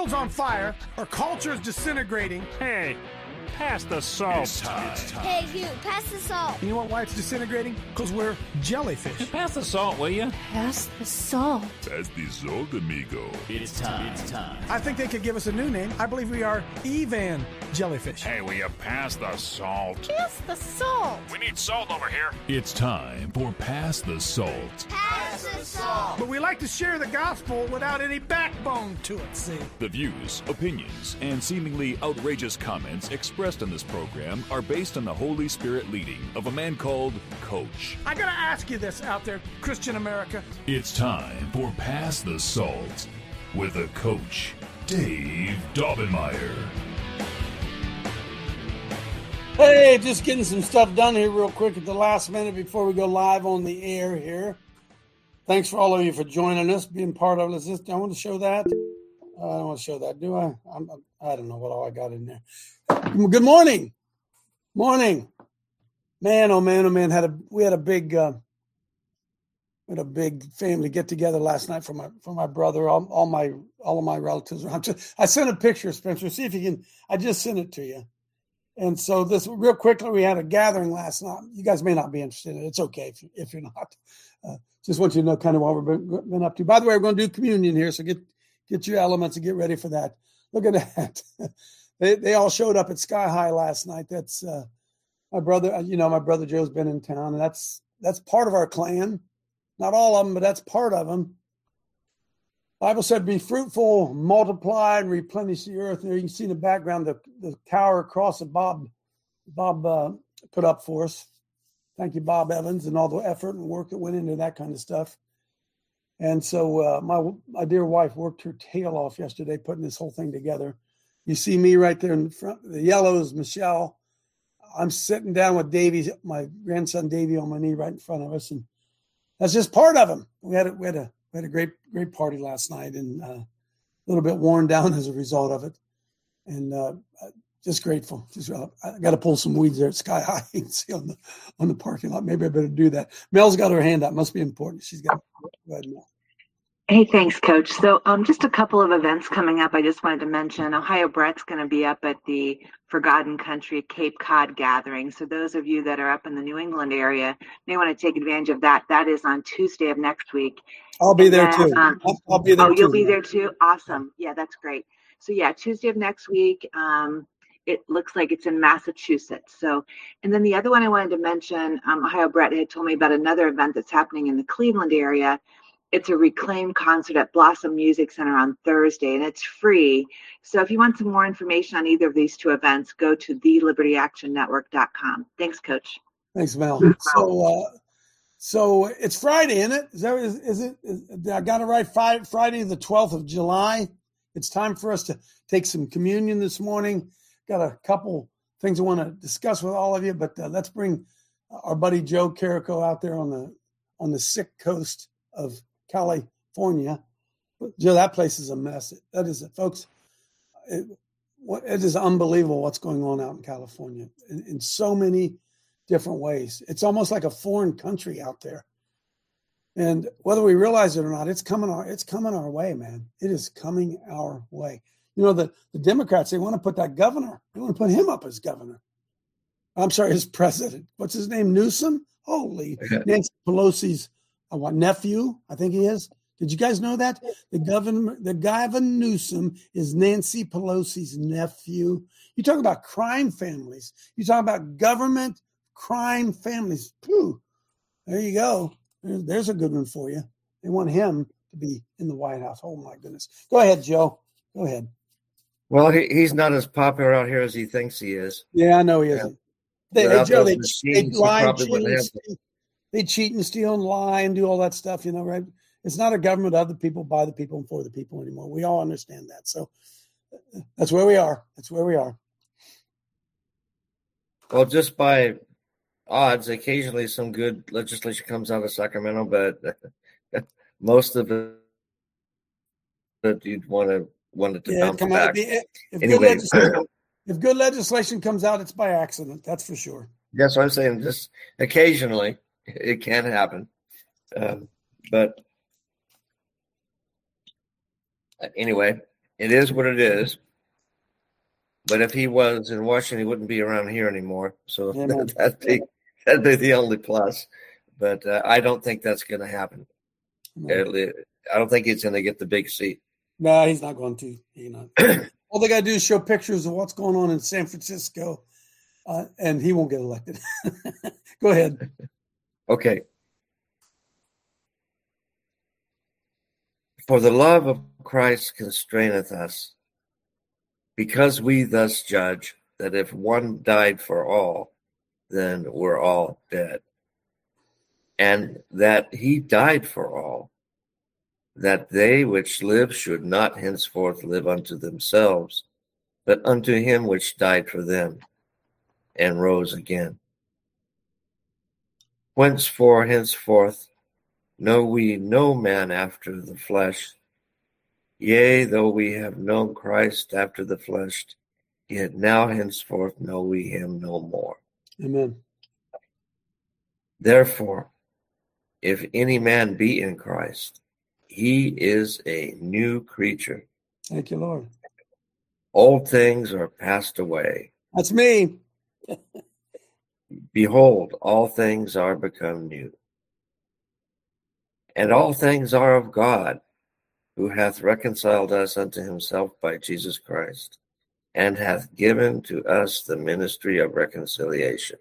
world's on fire, our culture is disintegrating. Hey, pass the salt. Hey, you, pass the salt. You know why it's disintegrating? Because we're jellyfish. Pass the salt, will you? Pass the salt. Pass the salt, amigo. It's time. I think they could give us a new name. I believe we are Evan jellyfish. Hey, will you pass the salt? Pass the salt. We need salt over here. It's time for Pass the Salt. Pass the salt. But we like to share the gospel without any backbone to it, see? The views, opinions, and seemingly outrageous comments expressed in this program are based on the Holy Spirit leading of a man called Coach. I gotta ask you this out there, Christian America. It's time for Pass the Salt with a Coach, Dave Daubenmire. Hey, just getting some stuff done here real quick at the last minute before we go live on the air here. Thanks for all of you for joining us, being part of it. I want to show that. I don't want to show that, do I? I don't know what all I got in there. Good morning. Morning. Man, oh man, oh man. We had a big family get together last night for my brother, all of my relatives around. I sent a picture, Spencer. See if you can. I just sent it to you. And so this real quickly, we had a gathering last night. You guys may not be interested in it. It's okay if you're not. Just want you to know kind of what we've been up to. By the way, we're going to do communion here, so get your elements and get ready for that. Look at that. They all showed up at Sky High last night. That's my brother. My brother Joe's been in town, and that's part of our clan. Not all of them, but that's part of them. Bible said, "Be fruitful, multiply, and replenish the earth." There you can see in the background the tower cross that Bob put up for us. Thank you, Bob Evans, and all the effort and work that went into that kind of stuff. And so my dear wife worked her tail off yesterday putting this whole thing together. You see me right there in the front. The yellow is Michelle. I'm sitting down with Davey, my grandson Davey, on my knee right in front of us, and that's just part of him. We had a great party last night, and a little bit worn down as a result of it, and just grateful. I got to pull some weeds there at Sky High. You can see on the parking lot. Maybe I better do that. Mel's got her hand up. Must be important. She's got. Go ahead, Mel. Hey, thanks, Coach. So just a couple of events coming up. I just wanted to mention Ohio Brett's going to be up at the Forgotten Country Cape Cod gathering. So those of you that are up in the New England area may want to take advantage of that. That is on Tuesday of next week. I'll be there too. I'll be there too. You'll be there too? Awesome. Yeah, that's great. So yeah, Tuesday of next week. It looks like it's in Massachusetts. So, and then the other one I wanted to mention, Ohio Brett had told me about another event that's happening in the Cleveland area. It's a Reclaim concert at Blossom Music Center on Thursday, and it's free. So if you want some more information on either of these two events, go to thelibertyactionnetwork.com. Thanks, Coach. Thanks, Mel. So it's Friday, isn't it? Is it? I got it right. Friday, the 12th of July. It's time for us to take some communion this morning. Got a couple things I want to discuss with all of you, but let's bring our buddy Joe Carrico out there on the sick coast of California. Joe, that place is a mess. That is it, folks. It is unbelievable what's going on out in California in so many different ways. It's almost like a foreign country out there. And whether we realize it or not, it's coming our way, man. It is coming our way. The Democrats, they want to put that governor. They want to put him up as governor. I'm sorry, as president. What's his name? Newsom? Holy. Nancy Pelosi's nephew, I think he is. Did you guys know that? The Gavin Newsom is Nancy Pelosi's nephew. You talk about crime families. You talk about government crime families. Whew. There you go. There's a good one for you. They want him to be in the White House. Oh, my goodness. Go ahead, Joe. Go ahead. Well, he's not as popular out here as he thinks he is. Yeah, I know he isn't. They lie, they cheat and steal and lie and do all that stuff, right? It's not a government of the people, by the people, and for the people anymore. We all understand that. So that's where we are. That's where we are. Well, just by odds, occasionally some good legislation comes out of Sacramento, but most of it you'd want it to bounce back. If good legislation comes out, it's by accident. That's for sure. That's what I'm saying. Just occasionally it can happen. But anyway, It is what it is. But if he was in Washington, he wouldn't be around here anymore. So that'd be the only plus. But I don't think that's going to happen. I don't think he's going to get the big seat. No, he's not going to. He's not. All they got to do is show pictures of what's going on in San Francisco, and he won't get elected. Go ahead. Okay. For the love of Christ constraineth us, because we thus judge that if one died for all, then we're all dead. And that he died for all, that they which live should not henceforth live unto themselves, but unto him which died for them, and rose again. Whenceforth henceforth know we no man after the flesh. Yea, though we have known Christ after the flesh, yet now henceforth know we him no more. Amen. Therefore, if any man be in Christ, he is a new creature. Thank you, Lord. Old things are passed away. That's me. Behold, all things are become new. And all things are of God, who hath reconciled us unto himself by Jesus Christ, and hath given to us the ministry of reconciliation.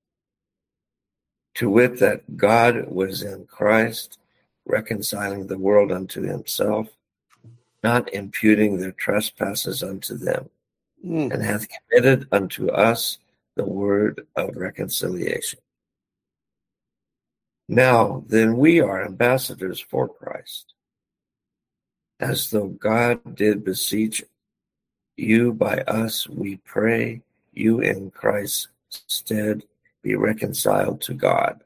To wit, that God was in Christ, reconciling the world unto himself, not imputing their trespasses unto them, and hath committed unto us the word of reconciliation. Now then we are ambassadors for Christ, as though God did beseech you by us, we pray you in Christ's stead be reconciled to God.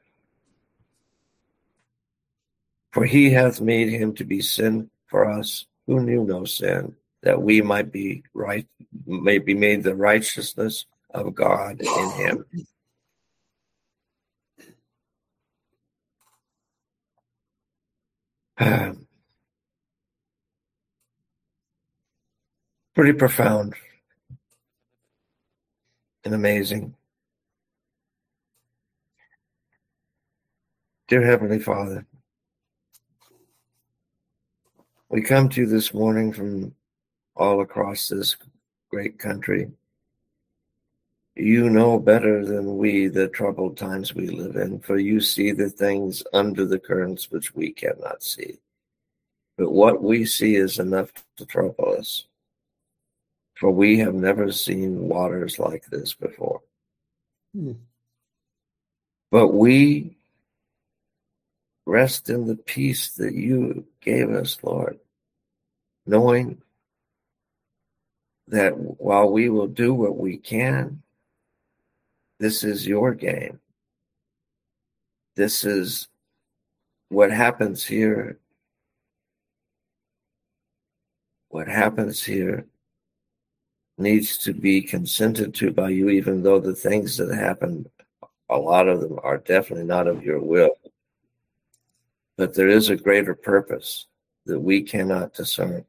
For he hath made him to be sin for us who knew no sin, that we might be made the righteousness of God in him. Pretty profound and amazing. Dear Heavenly Father, we come to you this morning from all across this great country. You know better than we the troubled times we live in, for you see the things under the currents which we cannot see. But what we see is enough to trouble us, for we have never seen waters like this before. But we rest in the peace that you gave us, Lord, knowing that while we will do what we can, this is your game. This is what happens here. What happens here needs to be consented to by you, even though the things that happen, a lot of them are definitely not of your will. But there is a greater purpose that we cannot discern.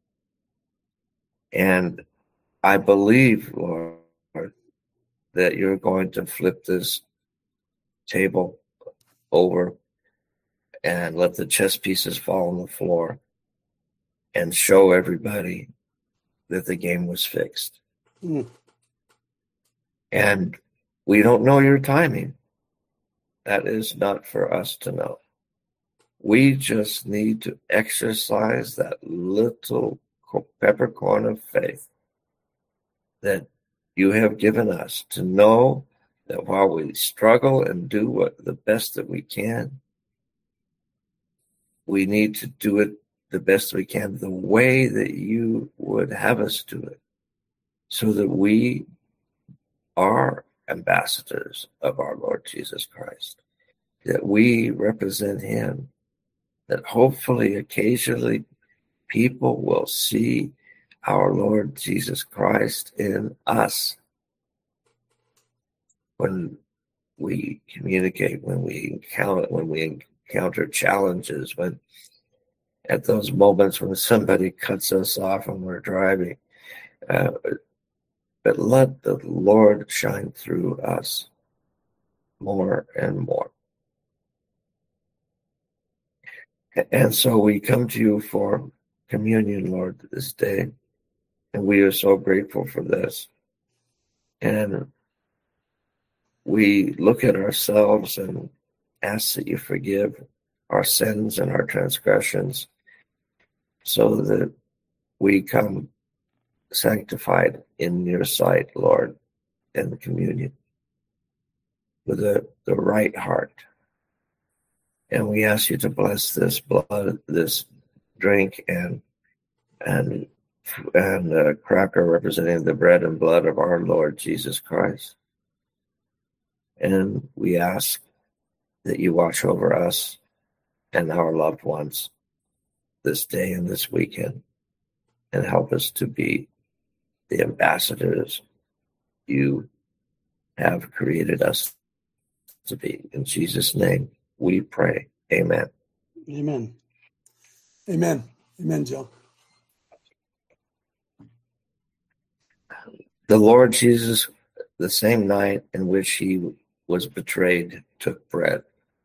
And I believe, Lord, that you're going to flip this table over and let the chess pieces fall on the floor and show everybody that the game was fixed. And we don't know your timing. That is not for us to know. We just need to exercise that little peppercorn of faith that you have given us to know that while we struggle and do the best that we can, we need to do it the best we can the way that you would have us do it, so that we are ambassadors of our Lord Jesus Christ, that we represent him, that hopefully occasionally people will see our Lord Jesus Christ in us when we communicate, when we encounter challenges, at those moments when somebody cuts us off and we're driving. But let the Lord shine through us more and more. And so we come to you for communion, Lord, this day. And we are so grateful for this. And we look at ourselves and ask that you forgive our sins and our transgressions so that we come sanctified in your sight, Lord, in the communion with the right heart. And we ask you to bless this blood, this drink, and cracker representing the bread and blood of our Lord Jesus Christ. And we ask that you watch over us and our loved ones this day and this weekend, and help us to be the ambassadors you have created us to be. In Jesus' name we pray. Amen. Amen. Amen. Amen, Joe. The Lord Jesus, the same night in which he was betrayed, took bread.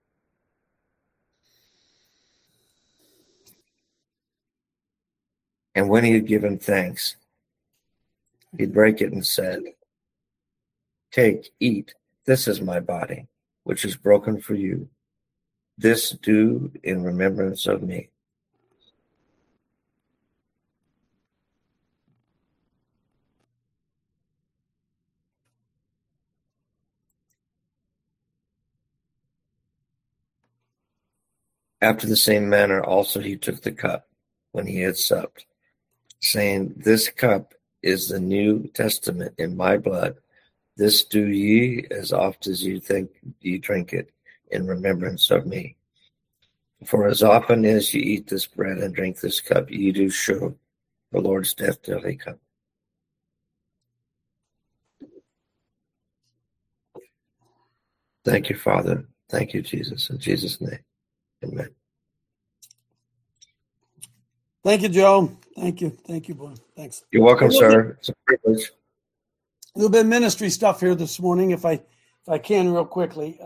And when he had given thanks, he brake it and said, "Take, eat, this is my body, which is broken for you. This do in remembrance of me." After the same manner also he took the cup when he had supped, saying, "This cup is the New Testament in my blood. This do ye as oft as ye drink it in remembrance of me. For as often as ye eat this bread and drink this cup, ye do show the Lord's death till he come." Thank you, Father. Thank you, Jesus. In Jesus' name, amen. Thank you, Joe. Thank you. Thank you, boy. Thanks. You're welcome, sir. It's a privilege. A little bit of ministry stuff here this morning, if I can, real quickly.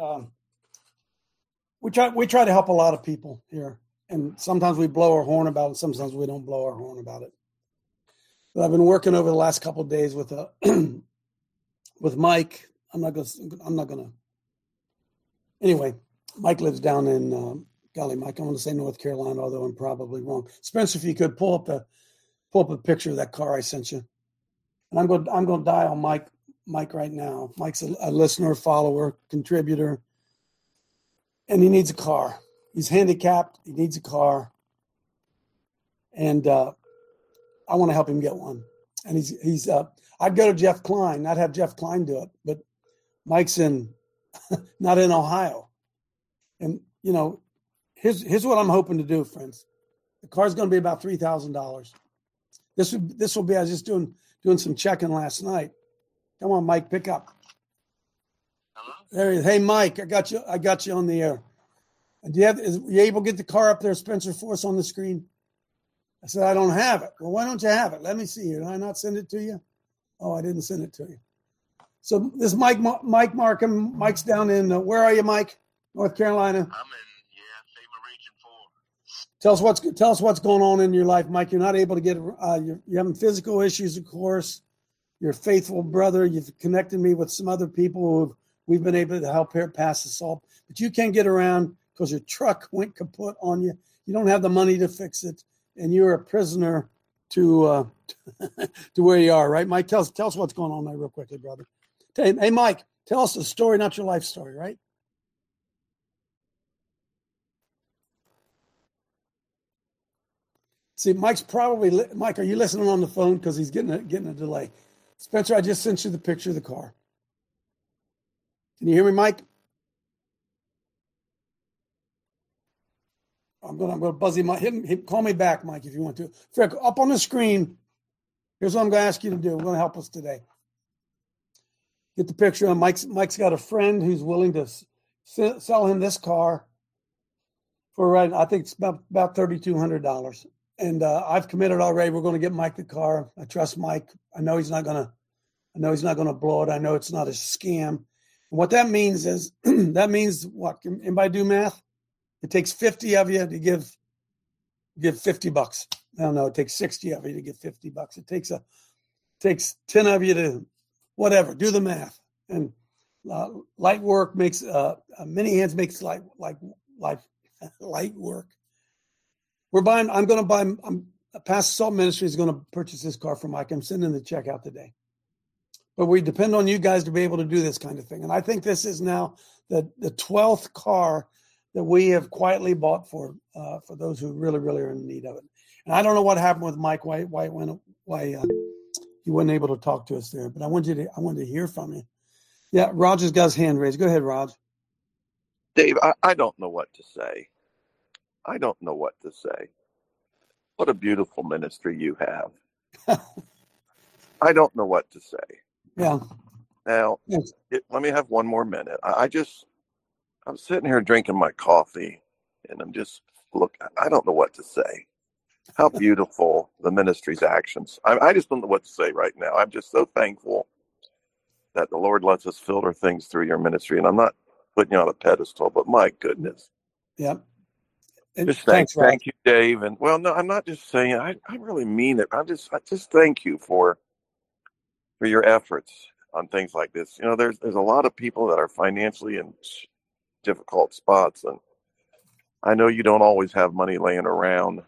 We try to help a lot of people here, and sometimes we blow our horn about it. Sometimes we don't blow our horn about it. But I've been working over the last couple of days with with Mike. I'm not gonna. Anyway, Mike lives down in golly, Mike. I want to say North Carolina, although I'm probably wrong. Spencer, if you could pull up a picture of that car I sent you. And I'm going to dial Mike right now. Mike's a listener, follower, contributor, and he needs a car. He's handicapped. He needs a car, and I want to help him get one. And he's I'd go to Jeff Klein. I'd have Jeff Klein do it, but Mike's not in Ohio. And you know, here's what I'm hoping to do, friends. The car's going to be about $3,000. This will be. I was just doing some checking last night. Come on, Mike, pick up. Hello? There he is. Hey, Mike, I got you on the air. And are you able to get the car up there, Spencer, for us on the screen? I said, I don't have it. Well, why don't you have it? Let me see. Did I not send it to you? Oh, I didn't send it to you. So this is Mike Markham. Mike's down in, where are you, Mike? North Carolina? I'm in, FEMA Region 4. Tell us what's going on in your life, Mike. You're not able to get, you're having physical issues, of course. You're a faithful brother. You've connected me with some other people who we've been able to help here pass the salt. But you can't get around because your truck went kaput on you. You don't have the money to fix it, and you're a prisoner to to where you are, right, Mike? Tell us what's going on there real quickly, brother. Hey, Mike, tell us the story, not your life story, right? See, Mike's probably Mike. Are you listening on the phone? Because he's getting a delay. Spencer, I just sent you the picture of the car. Can you hear me, Mike? I'm gonna buzz him. Call me back, Mike, if you want to. Frick, up on the screen. Here's what I'm gonna ask you to do. We're gonna help us today. Get the picture on Mike's got a friend who's willing to sell him this car right. I think it's about $3,200. And I've committed already. We're going to get Mike the car. I trust Mike. I know he's not going to blow it. I know it's not a scam. And what that means is that means what? Can anybody do math? It takes 50 of you to give $50. I don't know. It takes 60 of you to give $50. It takes 10 of you to whatever. Do the math. And light work makes many hands makes light work. Pass the Salt Ministry is going to purchase this car for Mike. I'm sending the check out today. But we depend on you guys to be able to do this kind of thing. And I think this is now the 12th car that we have quietly bought for those who really, really are in need of it. And I don't know what happened with Mike, why he wasn't able to talk to us there. But I wanted to hear from you. Yeah, Roger's got his hand raised. Go ahead, Rog. Dave, I don't know what to say. I don't know what to say. What a beautiful ministry you have. I don't know what to say. Yeah. Now, yes. Let me have one more minute. I'm sitting here drinking my coffee, and I don't know what to say. How beautiful the ministry's actions. I just don't know what to say right now. I'm just so thankful that the Lord lets us filter things through your ministry. And I'm not putting you on a pedestal, but my goodness. Yeah. Just thank you, Dave. And well, no, I'm not just saying it. I really mean it. I just thank you for your efforts on things like this. You know, there's a lot of people that are financially in difficult spots, and I know you don't always have money laying around.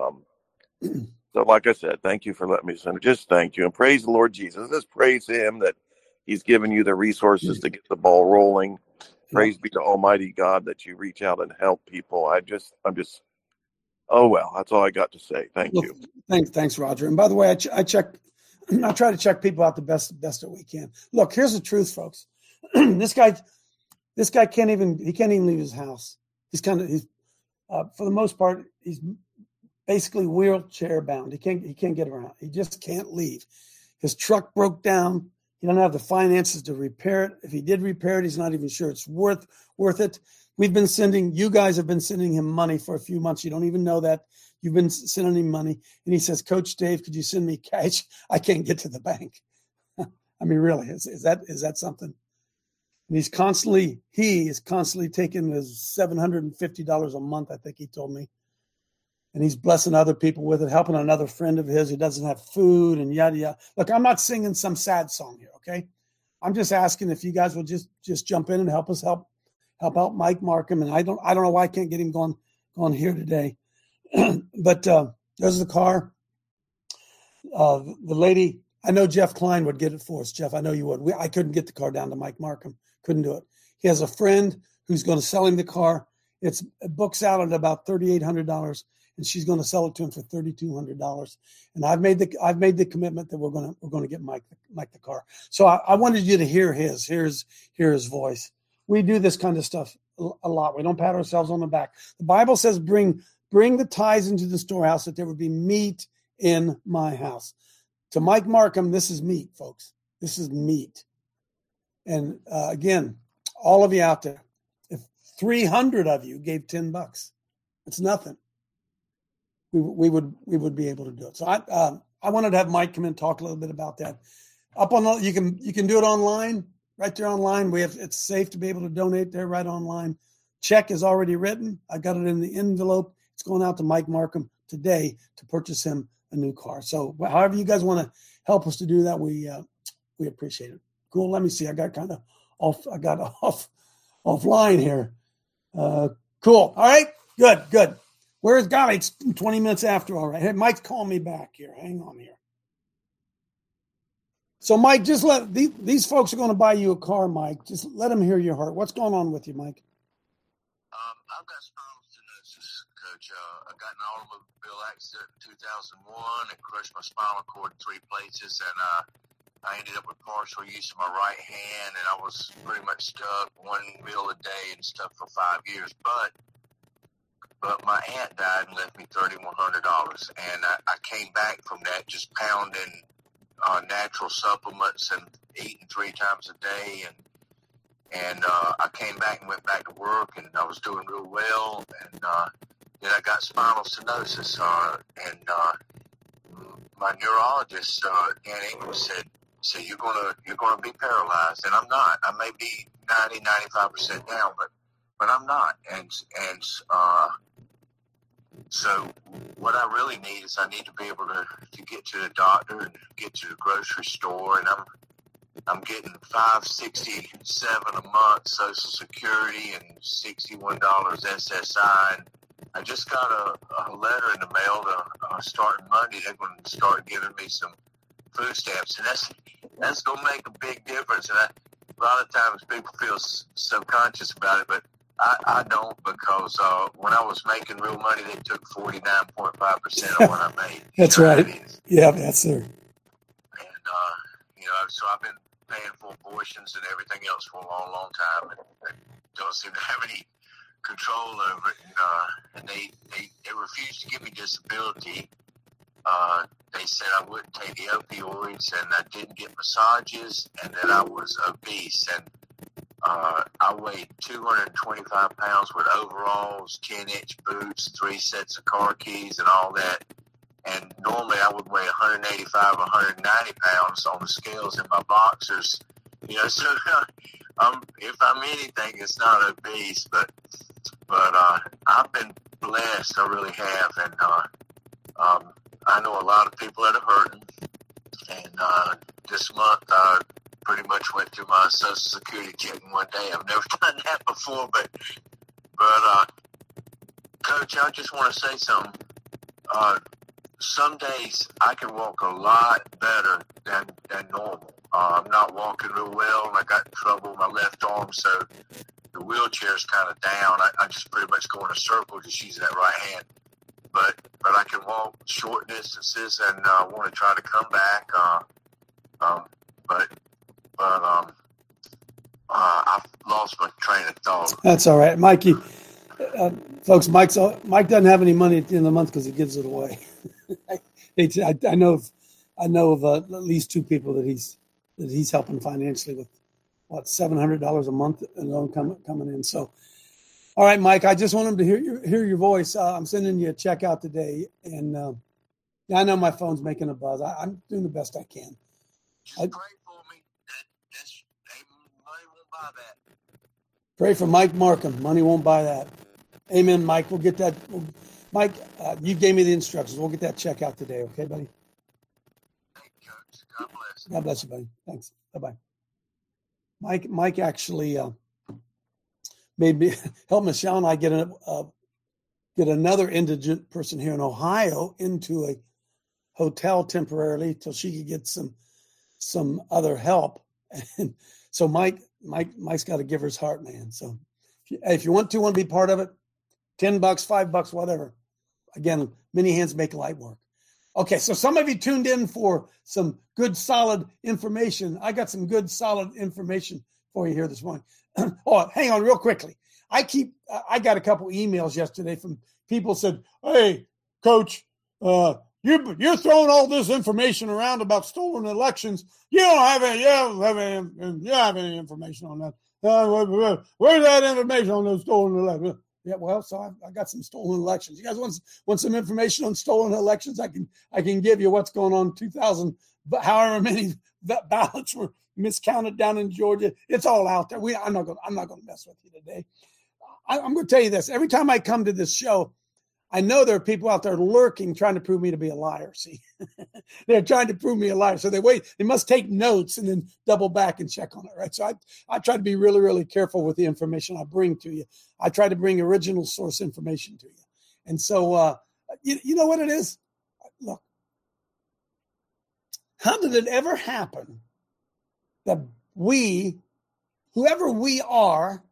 So like I said, thank you for letting me send it. Just thank you and praise the Lord Jesus. Just praise him that he's given you the resources to get the ball rolling. Praise be to Almighty God that you reach out and help people. I'm just, oh, well, that's all I got to say. Thank you. Thanks, Roger. And by the way, I try to check people out the best that we can. Look, here's the truth, folks. This guy can't even leave his house. He's for the most part, he's basically wheelchair bound. He can't get around. He just can't leave. His truck broke down. He doesn't have the finances to repair it. If he did repair it, he's not even sure it's worth it. You guys have been sending him money for a few months. You don't even know that. You've been sending him money. And he says, Coach Dave, could you send me cash? I can't get to the bank. I mean, really, is that something? And he is constantly taking his $750 a month, I think he told me. And he's blessing other people with it, helping another friend of his who doesn't have food and yada, yada. Look, I'm not singing some sad song here, okay? I'm just asking if you guys will just jump in and help out Mike Markham. And I don't know why I can't get him going here today. But there's the car. The lady, I know Jeff Klein would get it for us. Jeff, I know you would. I couldn't get the car down to Mike Markham. Couldn't do it. He has a friend who's going to sell him the car. It books out at about $3,800. And she's going to sell it to him for $3,200. And I've made the commitment that we're going to get Mike the car. So I wanted you to hear his voice. We do this kind of stuff a lot. We don't pat ourselves on the back. The Bible says, bring the tithes into the storehouse that there would be meat in my house. To Mike Markham, this is meat, folks. This is meat. And again, all of you out there, if 300 of you gave $10, it's nothing. We would be able to do it. So I wanted to have Mike come in and talk a little bit about that. You can do it online, right there online. It's safe to be able to donate there right online. Check is already written. I got it in the envelope. It's going out to Mike Markham today to purchase him a new car. So however you guys want to help us to do that, we appreciate it. Cool. Let me see. I got offline here. Cool. All right. Good. Where's golly? It's 20 minutes after. All right. Hey, Mike's calling me back here. Hang on here. So, Mike, just let these folks are going to buy you a car, Mike. Just let them hear your heart. What's going on with you, Mike? I've got spinal stenosis, Coach. I got in an automobile accident in 2001. It crushed my spinal cord in 3 places, and I ended up with partial use of my right hand, and I was pretty much stuck 1 meal a day and stuff for 5 years. But my aunt died and left me $3,100, and I came back from that just pounding natural supplements and eating 3 times a day, And I came back and went back to work, and I was doing real well. And then I got spinal stenosis, and my neurologist, Dan Ingram, said you're gonna be paralyzed, and I'm not. I may be 95% down, but I'm not. And so what I really need is I need to be able to get to the doctor and get to the grocery store, and I'm getting $567 a month Social Security and $61 SSI. And I just got a letter in the mail to starting Monday. They're going to start giving me some food stamps, and that's going to make a big difference. And a lot of times people feel subconscious about it, but I don't, because when I was making real money, they took 49.5% of what I made. That's right. Yeah, that's there. And so I've been paying for abortions and everything else for a long, long time, and don't seem to have any control over it. And they refused to give me disability. They said I wouldn't take the opioids, and I didn't get massages, and that I was obese. And I weighed 225 pounds with overalls, 10-inch boots, 3 sets of car keys, and all that. And normally I would weigh 185, 190 pounds on the scales in my boxers. So if I'm anything, it's not obese, but I've been blessed. I really have, and I know a lot of people that are hurting. And this month I pretty much went through my Social Security check in one day. I've never done that before, but Coach, I just want to say something. Some days I can walk a lot better than normal. I'm not walking real well, and I got in trouble with my left arm, so the wheelchair's kind of down. I just pretty much go in a circle just using that right hand. But I can walk short distances, and I want to try to come back. I've lost my train of thought. That's all right, Mikey. Folks, Mike doesn't have any money at the end of the month because he gives it away. I know of at least 2 people that he's helping financially with $700 a month and loan coming in. So, all right, Mike, I just want him to hear your voice. I'm sending you a check out today, and I know my phone's making a buzz. I'm doing the best I can. Just pray for me. Money won't buy that. Pray for Mike Markham. Money won't buy that. Amen, Mike. We'll get that. Mike, you gave me the instructions. We'll get that check out today. Okay, buddy? Thank you, Coach. God bless. God bless you, buddy. Thanks. Bye-bye. Mike actually made me help Michelle and I get another indigent person here in Ohio into a hotel temporarily till she could get some other help. And so Mike's got a giver's heart, man. So if you want to be part of it, $10, $5, whatever. Again, many hands make light work. Okay, so some of you tuned in for some good, solid information. I got some good, solid information for you here this morning. Oh, hang on real quickly. I got a couple emails yesterday from people said, "Hey, Coach, you're throwing all this information around about stolen elections. You don't have any information on that. Where's that information on those stolen elections?" Yeah, well, so I got some stolen elections. You guys want some information on stolen elections? I can give you what's going on. 2,000, however many ballots were miscounted down in Georgia. It's all out there. I'm not going to mess with you today. I'm going to tell you this. Every time I come to this show, I know there are people out there lurking, trying to prove me to be a liar. See, they're trying to prove me a liar. So they must take notes and then double back and check on it. Right. So I try to be really, really careful with the information I bring to you. I try to bring original source information to you. And so, you know what it is? Look, how did it ever happen that whoever we are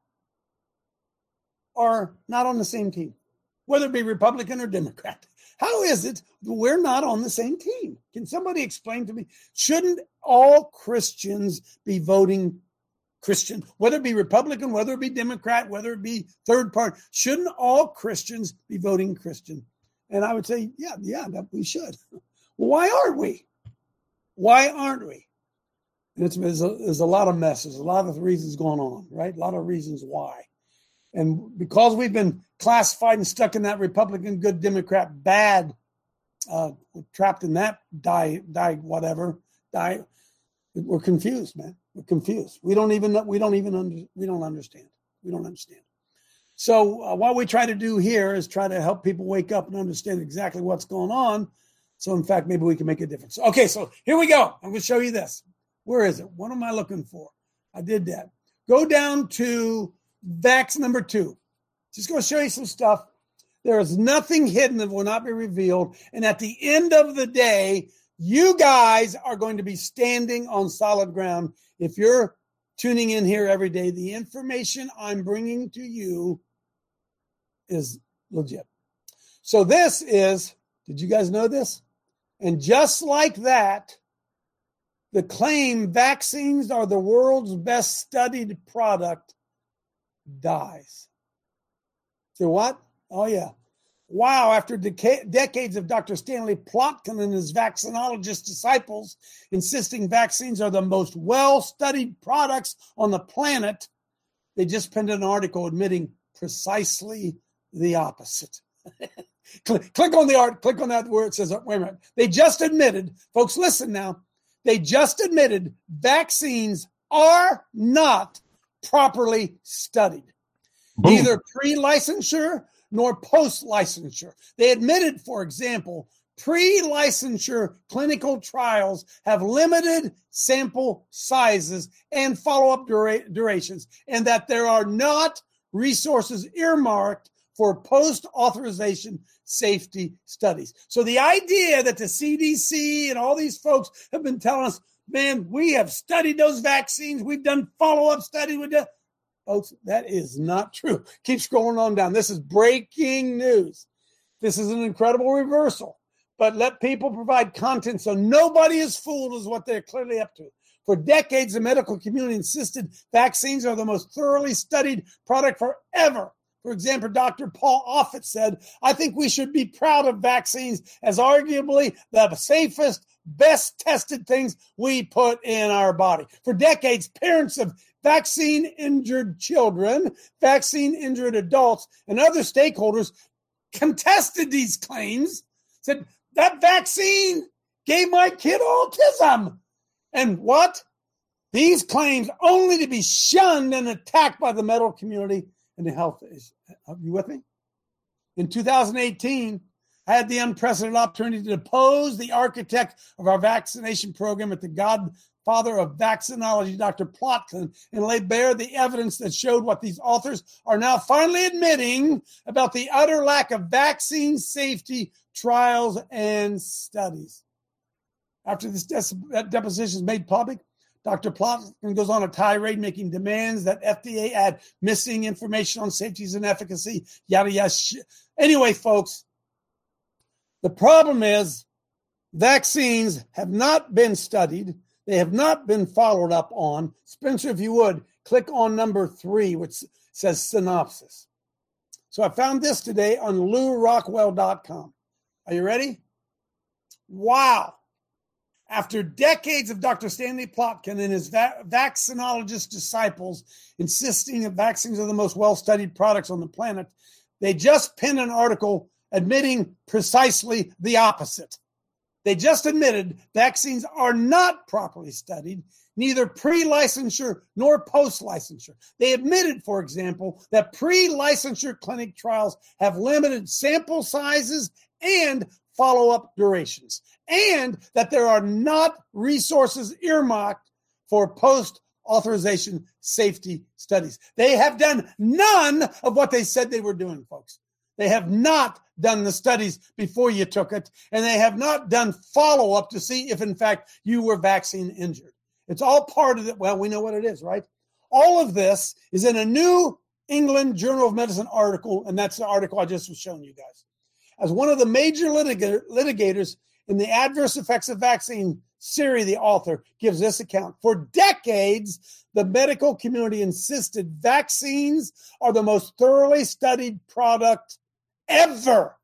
not on the same team? Whether it be Republican or Democrat. How is it we're not on the same team? Can somebody explain to me? Shouldn't all Christians be voting Christian? Whether it be Republican, whether it be Democrat, whether it be third party, shouldn't all Christians be voting Christian? And I would say, yeah, we should. Why aren't we? Why aren't we? There's a lot of messes, a lot of reasons going on, right? A lot of reasons why. And because we've been classified and stuck in that Republican good, Democrat bad, trapped in that we're confused, man. We're confused. We don't understand. So what we try to do here is try to help people wake up and understand exactly what's going on. So in fact, maybe we can make a difference. Okay, so here we go. I'm going to show you this. Where is it? What am I looking for? I did that. Go down to Vax number 2. Just going to show you some stuff. There is nothing hidden that will not be revealed. And at the end of the day, you guys are going to be standing on solid ground. If you're tuning in here every day, the information I'm bringing to you is legit. So this is, did you guys know this? And just like that, the claim vaccines are the world's best studied product dies. So what? Oh, yeah. Wow, after decades of Dr. Stanley Plotkin and his vaccinologist disciples insisting vaccines are the most well-studied products on the planet, they just penned an article admitting precisely the opposite. Click on the art. Click on that where it says, wait a minute. They just admitted, folks, listen now. They just admitted vaccines are not properly studied. Boom. Neither pre-licensure nor post-licensure. They admitted, for example, pre-licensure clinical trials have limited sample sizes and follow-up durations, and that there are not resources earmarked for post-authorization safety studies. So the idea that the CDC and all these folks have been telling us, man, we have studied those vaccines, we've done follow-up studies, folks, that is not true. Keep scrolling on down. This is breaking news. This is an incredible reversal. But let people provide content so nobody is fooled is what they're clearly up to. For decades, the medical community insisted vaccines are the most thoroughly studied product forever. For example, Dr. Paul Offit said, I think we should be proud of vaccines as arguably the safest, best tested things we put in our body. For decades, parents of vaccine-injured children, vaccine-injured adults, and other stakeholders contested these claims, said, that vaccine gave my kid autism. And what? These claims only to be shunned and attacked by the medical community and the health is. Are you with me? In 2018, I had the unprecedented opportunity to depose the architect of our vaccination program at the godfather of vaccinology, Dr. Plotkin, and lay bare the evidence that showed what these authors are now finally admitting about the utter lack of vaccine safety trials and studies. After this deposition is made public, Dr. Plotkin goes on a tirade making demands that FDA add missing information on safeties and efficacy, yada, yada. Anyway, folks, the problem is vaccines have not been studied. They have not been followed up on. Spencer, if you would, click on number 3, which says synopsis. So I found this today on LouRockwell.com. Are you ready? Wow. After decades of Dr. Stanley Plotkin and his vaccinologist disciples insisting that vaccines are the most well-studied products on the planet, they just penned an article admitting precisely the opposite. They just admitted vaccines are not properly studied, neither pre-licensure nor post-licensure. They admitted, for example, that pre-licensure clinic trials have limited sample sizes and follow-up durations, and that there are not resources earmarked for post-authorization safety studies. They have done none of what they said they were doing, folks. They have not done the studies before you took it, and they have not done follow-up to see if, in fact, you were vaccine injured. It's all part of it. Well, we know what it is, right? All of this is in a New England Journal of Medicine article, and that's the article I just was showing you guys. As one of the major litigators in the adverse effects of vaccine, Siri, the author, gives this account. For decades, the medical community insisted vaccines are the most thoroughly studied product ever.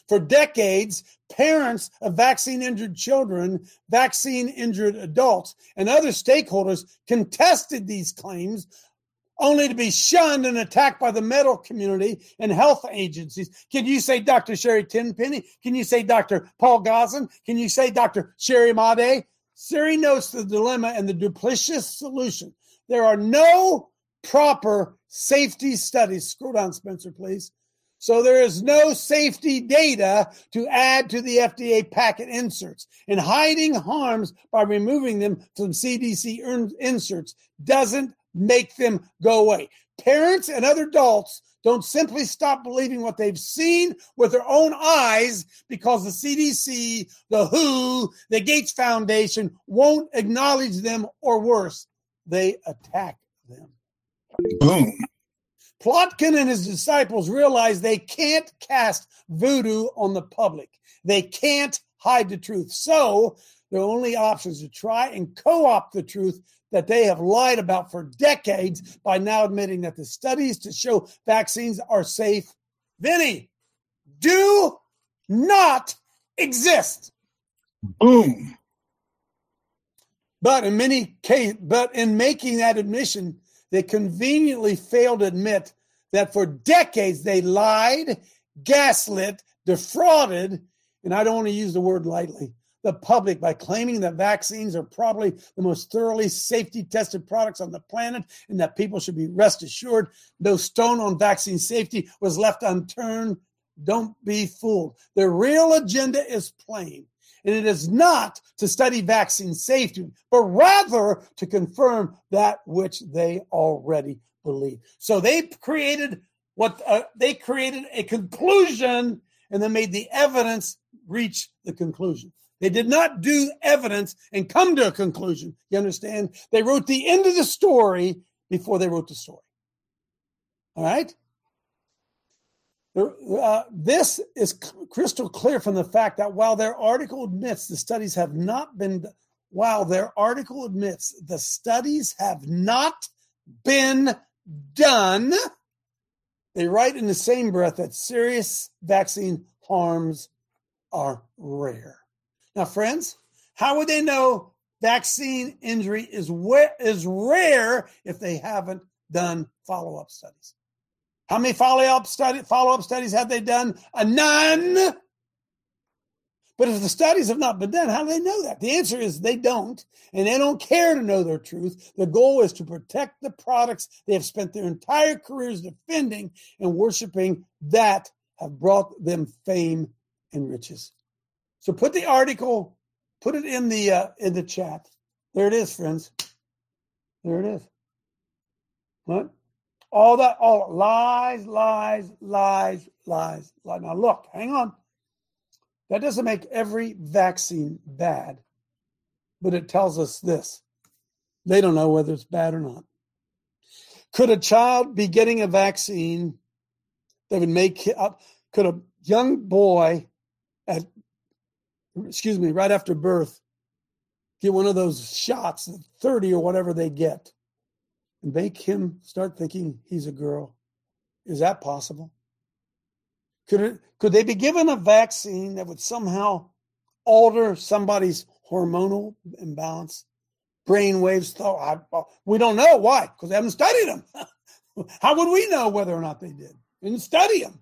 For decades, parents of vaccine-injured children, vaccine-injured adults, and other stakeholders contested these claims only to be shunned and attacked by the medical community and health agencies. Can you say Dr. Sherry Tenpenny? Can you say Dr. Paul Gosselin? Can you say Dr. Sherry Made? Siri notes the dilemma and the duplicitous solution. There are no proper safety studies. Scroll down, Spencer, please. So there is no safety data to add to the FDA packet inserts. And hiding harms by removing them from CDC inserts doesn't make them go away. Parents and other adults don't simply stop believing what they've seen with their own eyes because the CDC, the WHO, the Gates Foundation won't acknowledge them, or worse, they attack them. Boom. Plotkin and his disciples realized they can't cast voodoo on the public. They can't hide the truth. So their only option is to try and co-opt the truth that they have lied about for decades by now admitting that the studies to show vaccines are safe, Vinny, do not exist. Boom. But in making that admission, they conveniently failed to admit that for decades they lied, gaslit, defrauded, and I don't want to use the word lightly, the public by claiming that vaccines are probably the most thoroughly safety-tested products on the planet and that people should be rest assured no stone on vaccine safety was left unturned. Don't be fooled. Their real agenda is plain, and it is not to study vaccine safety, but rather to confirm that which they already believe. So they created a conclusion and then made the evidence reach the conclusion. They did not do evidence and come to a conclusion. You understand? They wrote the end of the story before they wrote the story. All right? This is crystal clear from the fact that while their article admits the studies have not been done, they write in the same breath that serious vaccine harms are rare. Now, friends, how would they know vaccine injury is rare if they haven't done follow-up studies? How many follow-up studies have they done? None. But if the studies have not been done, how do they know that? The answer is they don't, and they don't care to know their truth. The goal is to protect the products they have spent their entire careers defending and worshiping that have brought them fame and riches. So put the article, put it in the chat. There it is, friends. There it is. What? All lies. Now look, hang on. That doesn't make every vaccine bad, but it tells us this. They don't know whether it's bad or not. Could a child be getting a vaccine that would could a young boy right after birth get one of those shots, 30 or whatever they get, and make him start thinking he's a girl? Is that possible? Could they be given a vaccine that would somehow alter somebody's hormonal imbalance, brain waves? We don't know. Why? Because they haven't studied them. How would we know whether or not they did? We didn't study them.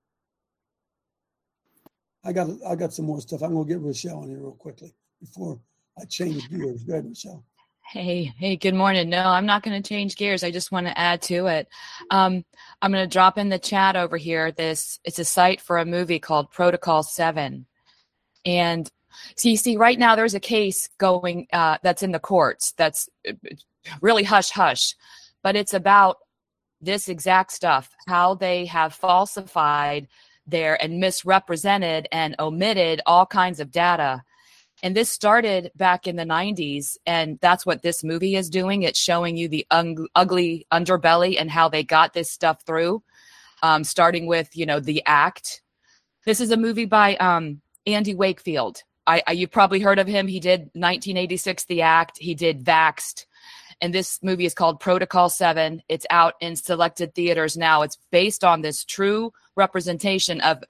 I got some more stuff. I'm going to get Rochelle in here real quickly before I change gears. Go ahead, Rochelle. Hey, good morning. No, I'm not going to change gears. I just want to add to it. I'm going to drop in the chat over here. It's a site for a movie called Protocol 7. And so you see right now there's a case going that's in the courts that's really hush-hush. But it's about this exact stuff, how they have falsified and misrepresented and omitted all kinds of data. And this started back in the 90s, and that's what this movie is doing. It's showing you the ugly underbelly and how they got this stuff through, starting with, The Act. This is a movie by Andy Wakefield. You've probably heard of him. He did 1986, The Act. He did Vaxxed. And this movie is called Protocol 7. It's out in selected theaters now. It's based on this true representation of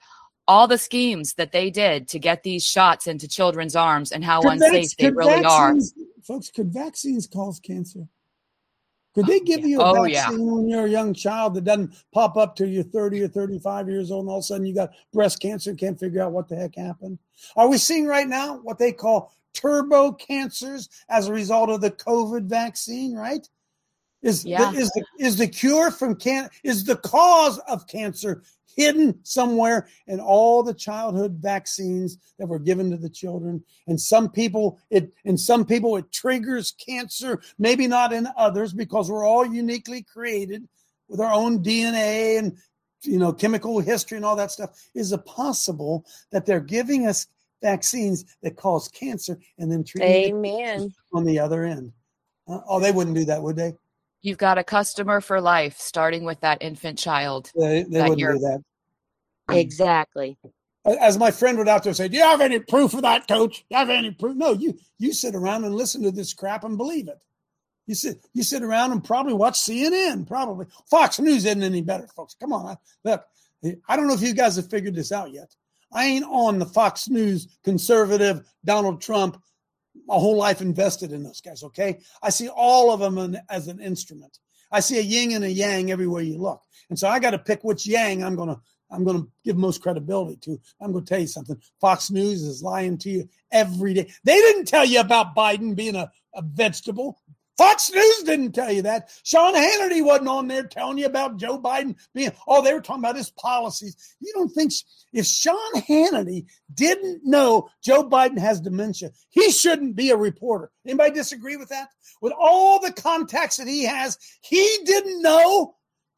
all the schemes that they did to get these shots into children's arms and how unsafe they really are. Folks, could vaccines cause cancer? Could they give you a vaccine when you're a young child that doesn't pop up till you're 30 or 35 years old and all of a sudden you got breast cancer and can't figure out what the heck happened? Are we seeing right now what they call turbo cancers as a result of the COVID vaccine, right? Is the cure from is the cause of cancer hidden somewhere in all the childhood vaccines that were given to the children? And some people it triggers cancer, maybe not in others, because we're all uniquely created with our own DNA and chemical history and all that stuff. Is it possible that they're giving us vaccines that cause cancer and then treating it on the other end? They wouldn't do that, would they? You've got a customer for life, starting with that infant child. They wouldn't do that. Exactly. As my friend would out there say, do you have any proof of that, Coach? Do you have any proof? No, you sit around and listen to this crap and believe it. You sit around and probably watch CNN, probably. Fox News isn't any better, folks. Come on. Look, I don't know if you guys have figured this out yet. I ain't on the Fox News conservative Donald Trump. My whole life invested in those guys, okay? I see all of them as an instrument. I see a yin and a yang everywhere you look. And so I got to pick which yang I'm going to give most credibility to. I'm going to tell you something. Fox News is lying to you every day. They didn't tell you about Biden being a vegetable. Fox News didn't tell you that. Sean Hannity wasn't on there telling you about Joe Biden being, they were talking about his policies. You don't think if Sean Hannity didn't know Joe Biden has dementia, he shouldn't be a reporter. Anybody disagree with that? With all the contacts that he has, he didn't know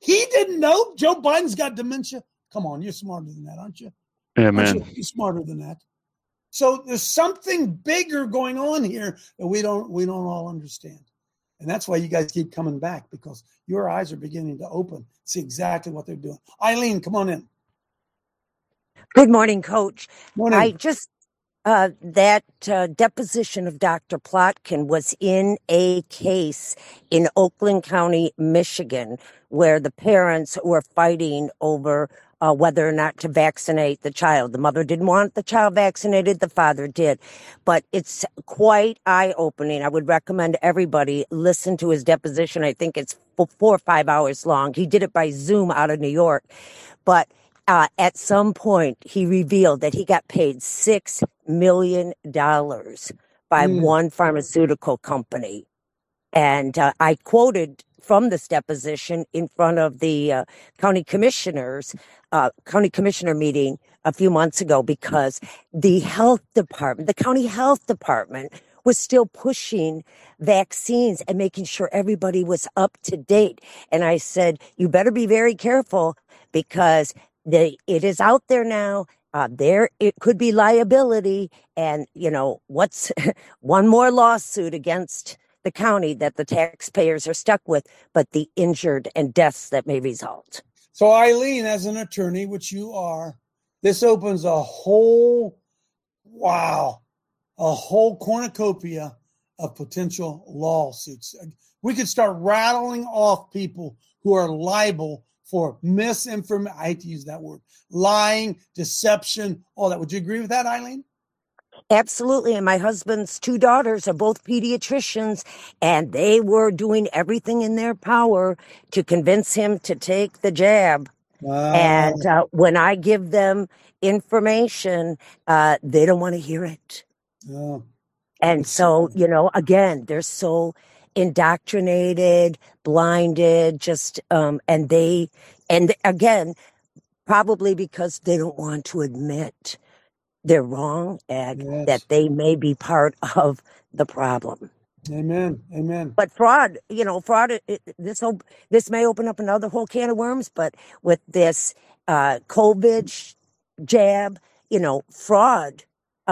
Joe Biden's got dementia. Come on, you're smarter than that, aren't you? Amen. You're smarter than that. So there's something bigger going on here that we don't all understand. And that's why you guys keep coming back, because your eyes are beginning to open. See exactly what they're doing. Eileen, come on in. Good morning, Coach. Morning. I just, that deposition of Dr. Plotkin was in a case in Oakland County, Michigan, where the parents were fighting over whether or not to vaccinate the child. The mother didn't want the child vaccinated. The father did. But it's quite eye-opening. I would recommend everybody listen to his deposition. I think it's 4 or 5 hours long. He did it by Zoom out of New York. But at some point, he revealed that he got paid $6 million by one pharmaceutical company. And I quoted from this deposition in front of the county commissioner meeting a few months ago, because the county health department was still pushing vaccines and making sure everybody was up to date. And I said, you better be very careful, because it is out there now. It could be liability. And, what's one more lawsuit against the county that the taxpayers are stuck with, but the injured and deaths that may result. So Eileen, as an attorney, which you are, this opens a whole cornucopia of potential lawsuits. We could start rattling off people who are liable for misinformation. I hate to use that word. Lying, deception, all that. Would you agree with that, Eileen? Absolutely. And my husband's 2 daughters are both pediatricians, and they were doing everything in their power to convince him to take the jab. Wow. And when I give them information, they don't want to hear it. Oh. And so, again, they're so indoctrinated, blinded, and again, probably because they don't want to admit they're wrong, and that they may be part of the problem. Amen. But fraud, this may open up another whole can of worms, but with this COVID jab, fraud,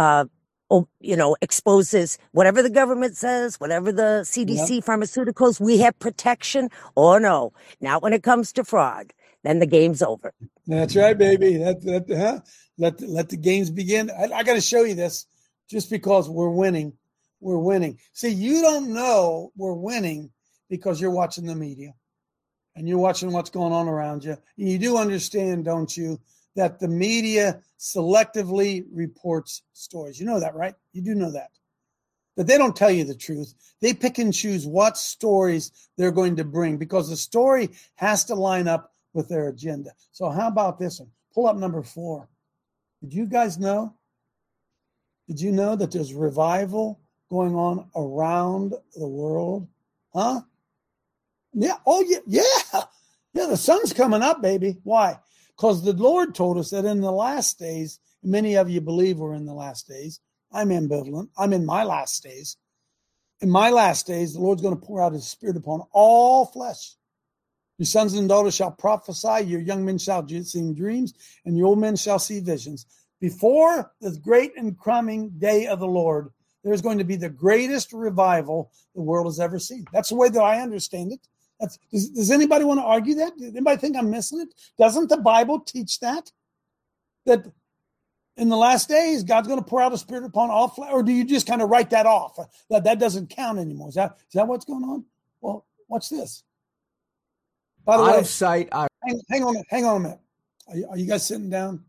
exposes whatever the government says, whatever the CDC pharmaceuticals, we have protection. Oh, no, not when it comes to fraud. Then the game's over. That's right, baby. Let the games begin. I got to show you this, just because we're winning. We're winning. See, you don't know we're winning because you're watching the media and you're watching what's going on around you. And you do understand, don't you, that the media selectively reports stories. You know that, right? You do know that. That they don't tell you the truth. They pick and choose what stories they're going to bring because the story has to line up with their agenda. So how about this one? Pull up number 4. Did you guys know? Did you know that there's revival going on around the world? Huh? Yeah. Oh, yeah. Yeah. Yeah, the sun's coming up, baby. Why? Because the Lord told us that in the last days, many of you believe we're in the last days. I'm ambivalent. I'm in my last days. In my last days, the Lord's going to pour out his Spirit upon all flesh. Your sons and daughters shall prophesy, your young men shall dream dreams, and your old men shall see visions. Before the great and coming day of the Lord, there's going to be the greatest revival the world has ever seen. That's the way that I understand it. Does anybody want to argue that? Does anybody think I'm missing it? Doesn't the Bible teach that? That in the last days, God's going to pour out a Spirit upon all flesh? Or do you just kind of write that off? That doesn't count anymore. Is that what's going on? Well, watch this. By the way, out of sight. Hang on a minute. Are you guys sitting down?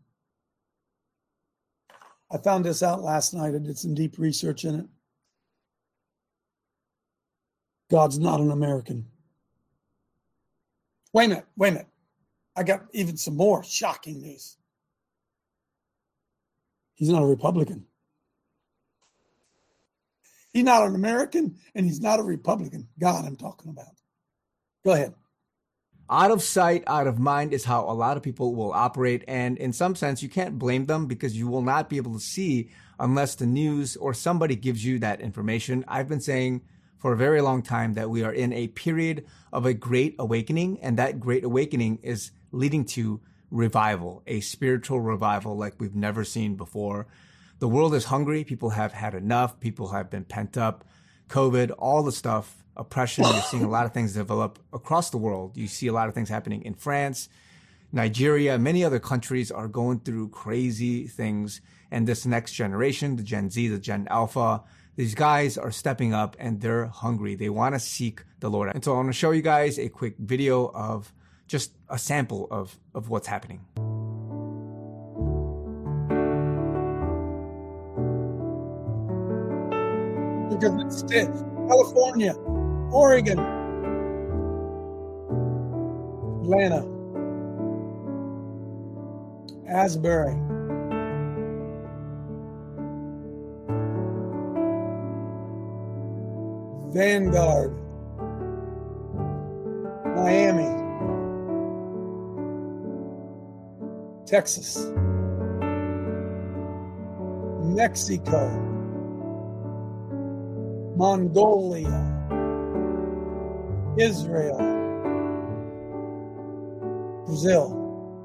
I found this out last night. I did some deep research in it. God's not an American. Wait a minute. I got even some more shocking news. He's not a Republican. He's not an American, and he's not a Republican. God, I'm talking about. Go ahead. Out of sight, out of mind is how a lot of people will operate. And in some sense, you can't blame them because you will not be able to see unless the news or somebody gives you that information. I've been saying for a very long time that we are in a period of a great awakening, and that great awakening is leading to revival, a spiritual revival like we've never seen before. The world is hungry. People have had enough. People have been pent up. COVID, all the stuff, oppression. You're seeing a lot of things develop across the world. You see a lot of things happening in France, Nigeria, many other countries are going through crazy things. And this next generation, the Gen Z, the Gen Alpha, these guys are stepping up and they're hungry. They want to seek the Lord. And so I want to show you guys a quick video of just a sample of what's happening. Because it's California, Oregon, Atlanta, Asbury, Vanguard, Miami, Texas, Mexico, Mongolia, Israel, Brazil,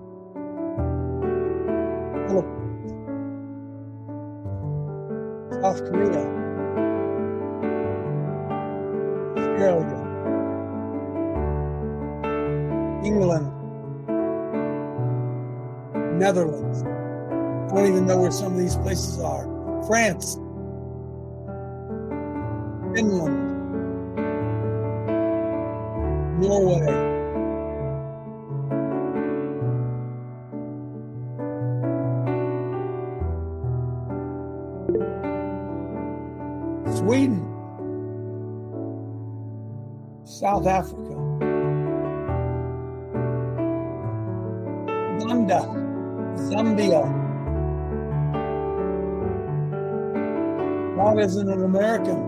Philippines, South Korea, Australia, England, Netherlands. I don't even know where some of these places are. France, Finland, Norway, Sweden, South Africa, Uganda, Zambia. God isn't an American,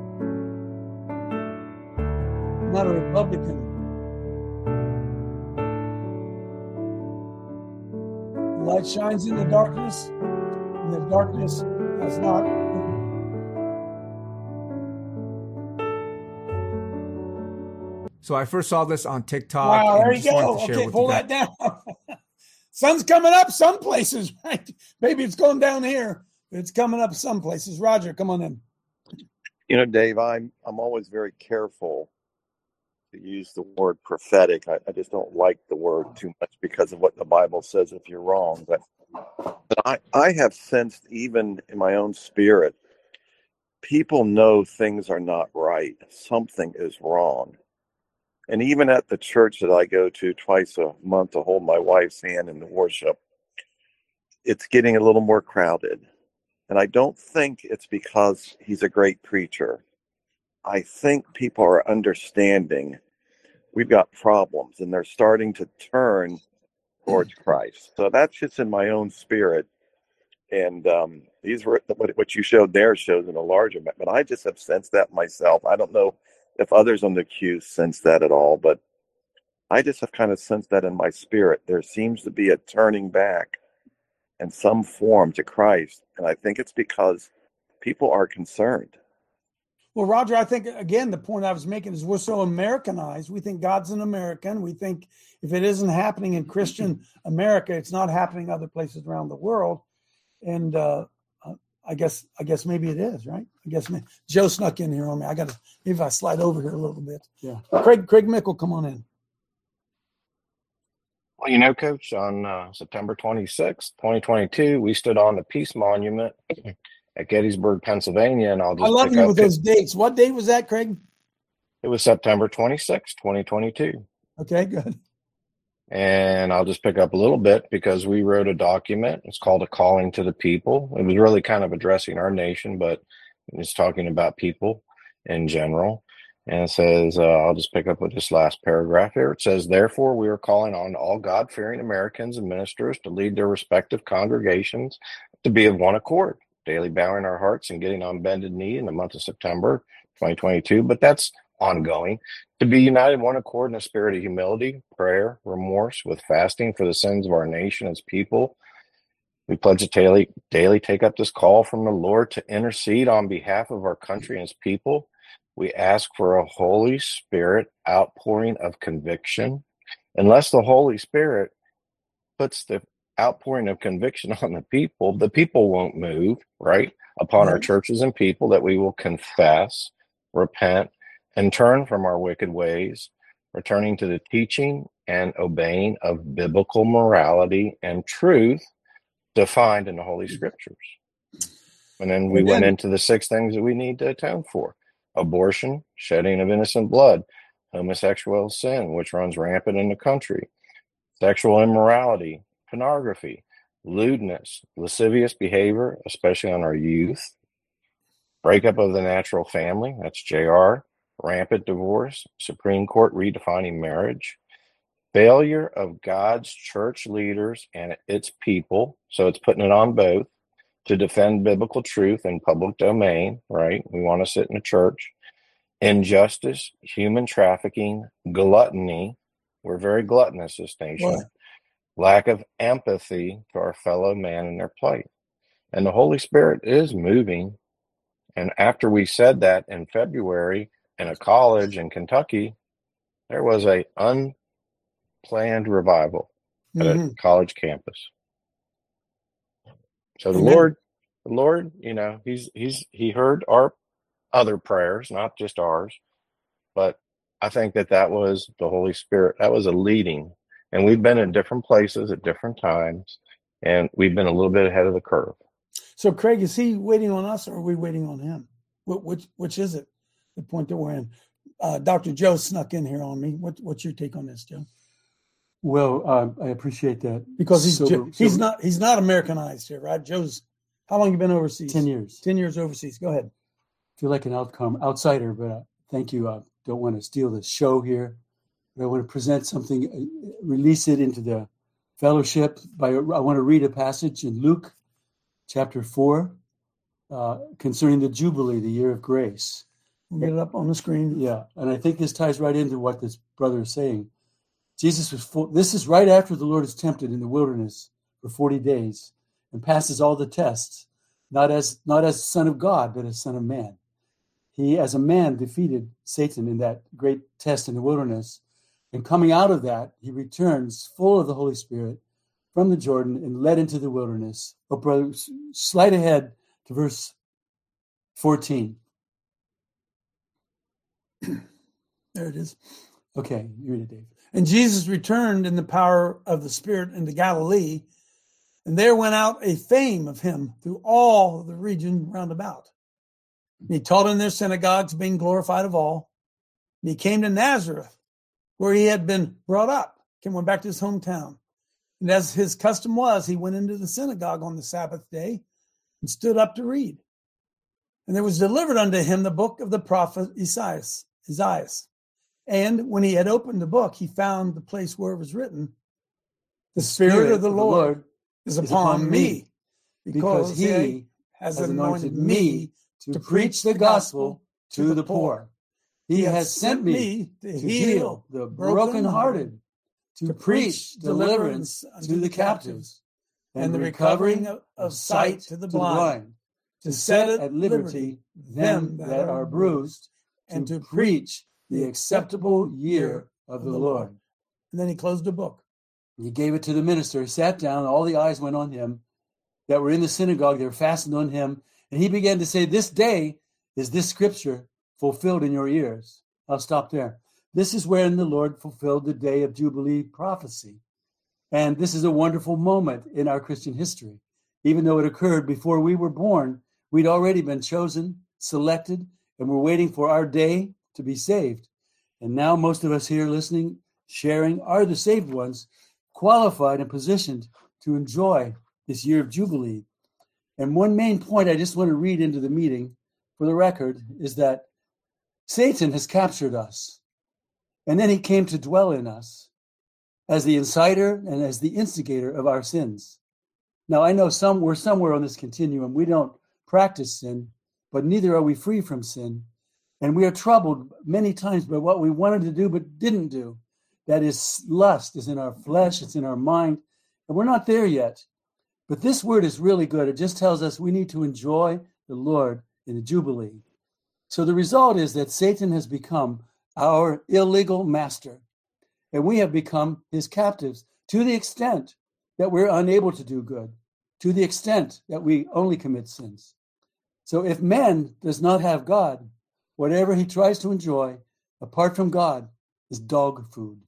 not a Republican. The light shines in the darkness, and the darkness has not. So I first saw this on TikTok. Wow, there you go. Okay, pull that down. Sun's coming up some places, right? Maybe it's going down here. It's coming up some places. Roger, come on in. You know, Dave, I'm always very careful to use the word prophetic. I just don't like the word too much because of what the Bible says if you're wrong. But I have sensed, even in my own spirit, people know things are not right. Something is wrong. And even at the church that I go to twice a month to hold my wife's hand in the worship, it's getting a little more crowded. And I don't think it's because he's a great preacher. I think people are understanding we've got problems, and they're starting to turn towards Christ. So that's just in my own spirit. And these were what you showed there shows in a large amount, but I just have sensed that myself. I don't know if others on the queue sense that at all, but I just have kind of sensed that in my spirit. There seems to be a turning back in some form to Christ, and I think it's because people are concerned. Well, Roger, I think, again, the point I was making is we're so Americanized. We think God's an American. We think if it isn't happening in Christian America, it's not happening other places around the world. And I guess maybe it is, right? I guess Joe snuck in here on me. Maybe if I slide over here a little bit. Yeah. Craig Mickle, come on in. Well, Coach, on September 26th, 2022, we stood on the Peace Monument at Gettysburg, Pennsylvania, and I love you with those dates. What date was that, Craig? It was September 26th, 2022. Okay, good. And I'll just pick up a little bit because we wrote a document. It's called A Calling to the People. It was really kind of addressing our nation, but it's talking about people in general. And it says, I'll just pick up with this last paragraph here. It says, therefore, we are calling on all God-fearing Americans and ministers to lead their respective congregations to be of one accord, daily bowing our hearts and getting on bended knee in the month of September 2022. But that's ongoing. To be united in one accord in a spirit of humility, prayer, remorse, with fasting for the sins of our nation as people. We pledge to daily take up this call from the Lord to intercede on behalf of our country and its people. We ask for a Holy Spirit outpouring of conviction. Unless the Holy Spirit puts the outpouring of conviction on the people won't move, right, upon our churches and people, that we will confess, repent, and turn from our wicked ways, returning to the teaching and obeying of biblical morality and truth defined in the Holy Scriptures. And then we went into the 6 things that we need to atone for: abortion, shedding of innocent blood, homosexual sin, which runs rampant in the country, sexual immorality, pornography, lewdness, lascivious behavior, especially on our youth, breakup of the natural family, that's JR, rampant divorce, Supreme Court redefining marriage, failure of God's church leaders and its people, so it's putting it on both, to defend biblical truth in public domain, right? We want to sit in a church. Injustice, human trafficking, gluttony. We're very gluttonous, this nation. What? Lack of empathy to our fellow man in their plight. And the Holy Spirit is moving. And after we said that in February in a college in Kentucky, there was a unplanned revival at a college campus. So the Lord, he heard our other prayers, not just ours, but I think that was the Holy Spirit. That was a leading, and we've been in different places at different times, and we've been a little bit ahead of the curve. So, Craig, is he waiting on us, or are we waiting on him? Which is it? The point that we're in. Dr. Joe snuck in here on me. What's your take on this, Joe? Well, I appreciate that because he's not Americanized here, right? Joe's. How long you been overseas? 10 years. 10 years overseas. Go ahead. I feel like an outsider, but thank you. I don't want to steal the show here, but I want to present something, release it into the fellowship. I want to read a passage in Luke chapter 4 concerning the Jubilee, the year of grace. We'll get it up on the screen. Yeah, and I think this ties right into what this brother is saying. Jesus was full. This is right after the Lord is tempted in the wilderness for 40 days and passes all the tests, not as Son of God, but as Son of Man. He, as a man, defeated Satan in that great test in the wilderness. And coming out of that, he returns full of the Holy Spirit from the Jordan and led into the wilderness. Oh, brother, slide ahead to verse 14. There it is. Okay, you read it, Dave. And Jesus returned in the power of the Spirit into Galilee, and there went out a fame of him through all the region round about. And he taught in their synagogues, being glorified of all. And he came to Nazareth, where he had been brought up. Went back to his hometown. And as his custom was, he went into the synagogue on the Sabbath day and stood up to read. And there was delivered unto him the book of the prophet Isaiah. And when he had opened the book, he found the place where it was written, the Spirit of the Lord is upon me, because he has anointed me to preach the gospel to the poor. He has sent me to heal the brokenhearted, to preach deliverance unto the captives, and the recovering of sight to the blind, to set at liberty them that are bruised, and to preach the acceptable year of the Lord. And then he closed the book. He gave it to the minister. He sat down. All the eyes went on him that were in the synagogue. They were fastened on him. And he began to say, this day is this scripture fulfilled in your ears. I'll stop there. This is when the Lord fulfilled the day of Jubilee prophecy. And this is a wonderful moment in our Christian history. Even though it occurred before we were born, we'd already been chosen, selected, and we're waiting for our day to be saved. And now most of us here listening, sharing, are the saved ones, qualified and positioned to enjoy this year of Jubilee. And one main point I just want to read into the meeting for the record is that Satan has captured us. And then he came to dwell in us as the inciter and as the instigator of our sins. Now, I know we're somewhere on this continuum. We don't practice sin, but neither are we free from sin. And we are troubled many times by what we wanted to do but didn't do. That is, lust is in our flesh, it's in our mind, and we're not there yet. But this word is really good. It just tells us we need to enjoy the Lord in the Jubilee. So the result is that Satan has become our illegal master, and we have become his captives to the extent that we're unable to do good, to the extent that we only commit sins. So if man does not have God, whatever he tries to enjoy apart from God is dog food,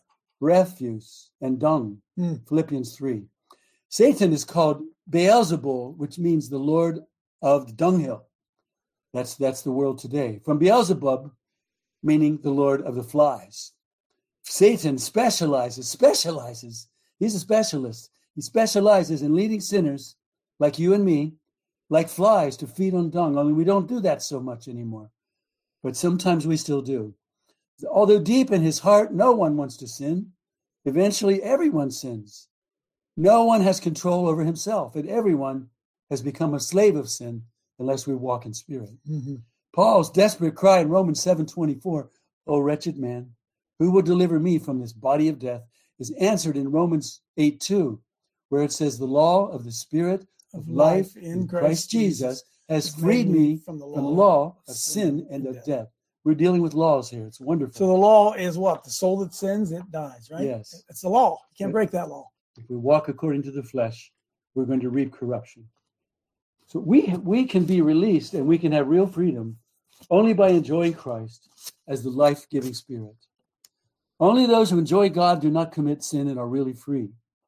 refuse, and dung. Philippians 3. Satan is called Beelzebul, which means the Lord of the dunghill. That's the world today. From Beelzebub, meaning the Lord of the flies. Satan specializes. He's a specialist. He specializes in leading sinners like you and me, like flies, to feed on dung. Only we don't do that so much anymore. But sometimes we still do. Although deep in his heart, no one wants to sin. Eventually, everyone sins. No one has control over himself, and everyone has become a slave of sin unless we walk in spirit. Mm-hmm. Paul's desperate cry in Romans 7:24, "O wretched man, who will deliver me from this body of death?" is answered in Romans 8:2, where it says, "The law of the Spirit of life in Christ Jesus has freed me from the law of sin and of death." We're dealing with laws here. It's wonderful. So the law is what? The soul that sins, it dies, right? Yes. It's the law. You can't break that law. If we walk according to the flesh, we're going to reap corruption. So we can be released and we can have real freedom only by enjoying Christ as the life-giving Spirit. Only those who enjoy God do not commit sin and are really free.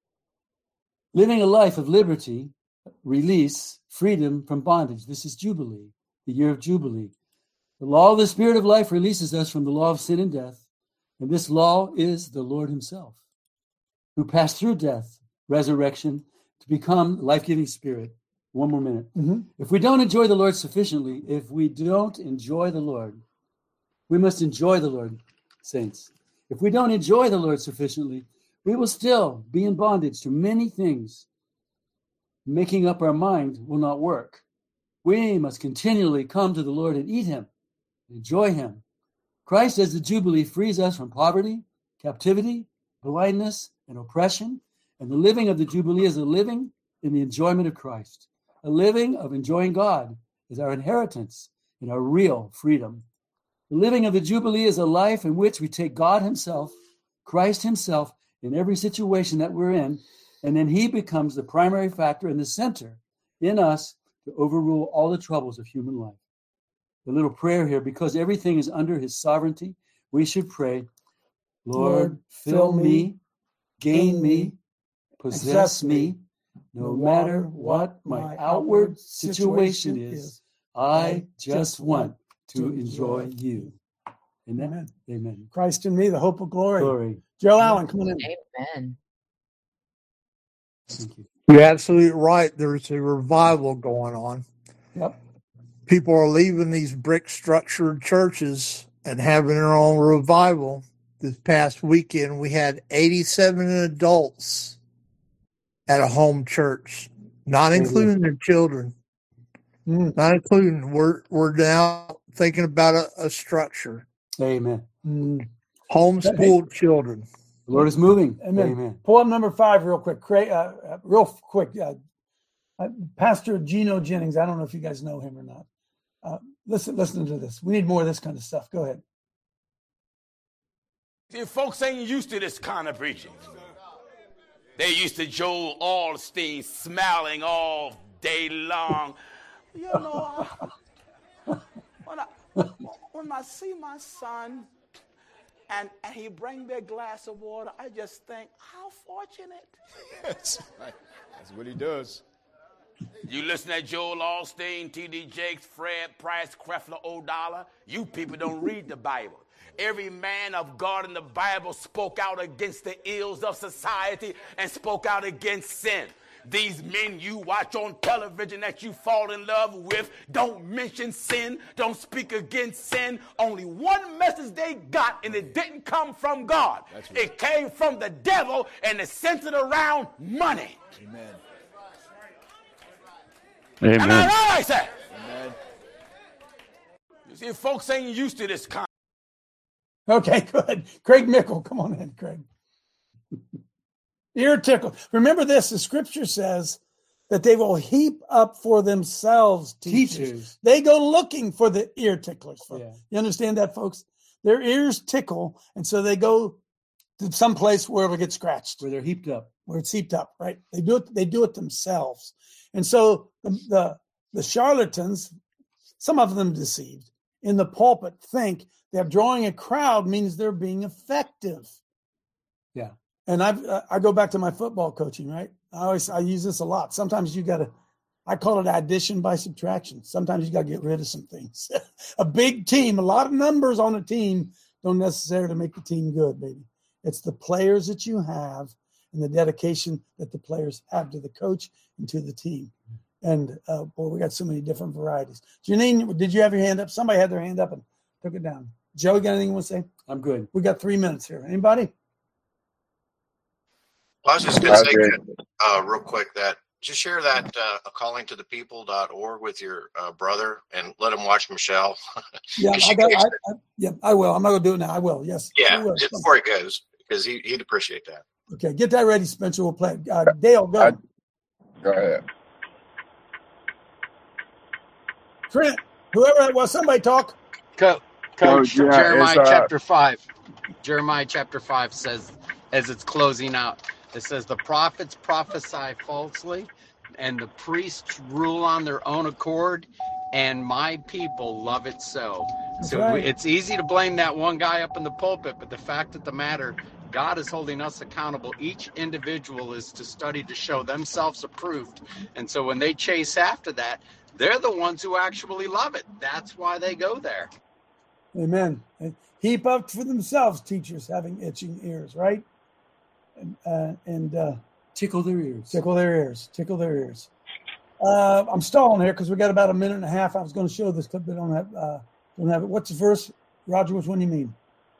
Living a life of liberty, release, freedom from bondage. This is Jubilee, the year of Jubilee. The law of the Spirit of life releases us from the law of sin and death. And this law is the Lord himself, who passed through death, resurrection, to become the life-giving Spirit. One more minute. Mm-hmm. If we don't enjoy the Lord sufficiently, we must enjoy the Lord, saints. If we don't enjoy the Lord sufficiently, we will still be in bondage to many things. Making up our mind will not work. We must continually come to the Lord and eat him, enjoy him. Christ as the Jubilee frees us from poverty, captivity, blindness, and oppression. And the living of the Jubilee is a living in the enjoyment of Christ. A living of enjoying God is our inheritance and our real freedom. The living of the Jubilee is a life in which we take God himself, Christ himself, in every situation that we're in, and then he becomes the primary factor and the center in us to overrule all the troubles of human life. The little prayer here, because everything is under his sovereignty, we should pray, Lord, fill me, gain me, possess me, no matter what my outward situation is, I just want to enjoy you. Amen. Amen. Christ in me, the hope of glory. Glory. Joe Allen, come on in. Amen. Thank you. You're absolutely right. There's a revival going on. Yep. People are leaving these brick structured churches and having their own revival. This past weekend, we had 87 adults at a home church, not including their children. Not including. We're now thinking about a structure. Amen. Homeschooled children. The Lord is moving. Amen. Pull up number 5 real quick. Real quick. Pastor Gino Jennings. I don't know if you guys know him or not. Listen to this. We need more of this kind of stuff. Go ahead. See, folks ain't used to this kind of preaching. They used to Joel Osteen smiling all day long. You know, when I see my son and he bring me a glass of water, I just think, how fortunate. That's right. That's what he does. You listen to Joel Osteen, T.D. Jakes, Fred Price, Creflo O'Donnell, you people don't read the Bible. Every man of God in the Bible spoke out against the ills of society and spoke out against sin. These men you watch on television that you fall in love with don't mention sin, don't speak against sin. Only one message they got, and it didn't come from God. Right. It came from the devil, and it's centered around money. Amen. Amen. Am I right, I say? Amen. You see, folks ain't used to this kind. Okay, good. Craig Mickle, come on in, Craig. Ear tickle. Remember this, the scripture says that they will heap up for themselves teachers. They go looking for the ear ticklers. Yeah. You understand that, folks? Their ears tickle, and so they go to some place where it'll get scratched. Where they're heaped up. Where it's heaped up, right? They do it themselves. And so the charlatans, some of them deceived, in the pulpit think that drawing a crowd means they're being effective. Yeah. And I go back to my football coaching, right? I use this a lot. Sometimes I call it addition by subtraction. Sometimes you got to get rid of some things. A big team, a lot of numbers on a team don't necessarily make the team good, baby. It's the players that you have and the dedication that the players have to the coach and to the team. And boy, we got so many different varieties. Janine, did you have your hand up? Somebody had their hand up and took it down. Joe, got anything you want to say? I'm good. We got 3 minutes here. Anybody? Well, I was just going to say real quick that just share that callingtothepeople.org with your brother and let him watch Michelle. Yeah, I will. I'm not going to do it now. I will. Yes. Yeah, just before he goes, because he'd appreciate that. Okay, get that ready, Spencer. We'll play. Dale, go. Go ahead. Trent, whoever that was, somebody talk. Coach, yeah, Jeremiah chapter 5. Jeremiah chapter 5 says, as it's closing out, it says, the prophets prophesy falsely, and the priests rule on their own accord, and my people love it so. That's so right. It's easy to blame that one guy up in the pulpit, but the fact of the matter, God is holding us accountable. Each individual is to study to show themselves approved. And so when they chase after that, they're the ones who actually love it. That's why they go there. Amen. And heap up for themselves, teachers having itching ears, right? And tickle their ears. Tickle their ears. Tickle their ears. I'm stalling here because we got about a minute and a half. I was going to show this clip, but don't have it. What's the verse, Roger? Which one do you mean?